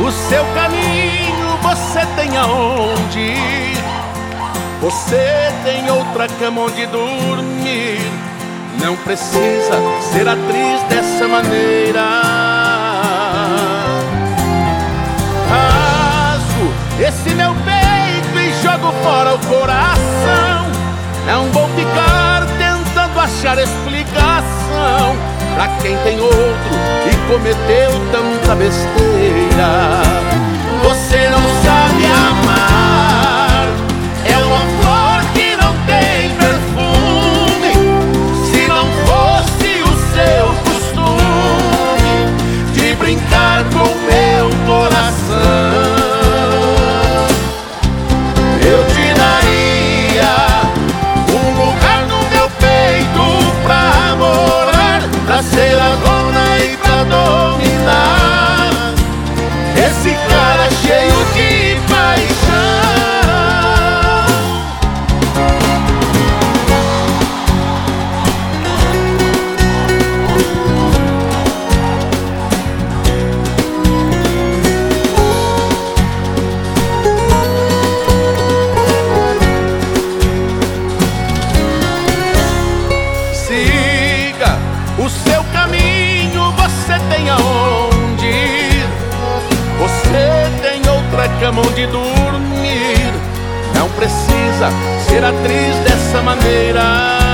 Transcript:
o seu caminho, você tem aonde ir. Você tem outra cama onde dormir. Não precisa ser atriz dessa maneira. Rasgo esse meu peito e jogo fora o coração. Não vou ficar tentando achar explicação pra quem tem outro e cometeu tanta besteira. Você não sabe amar, é uma flor que não tem perfume. Se não fosse o seu costume de brincar com meu coração, eu te daria um lugar no meu peito pra morar, pra ser a dona e pra dominar esse cara cheio de paixão. Siga o seu caminho, você tem aonde ir. Você tem outra cama onde dormir. Não precisa ser atriz dessa maneira.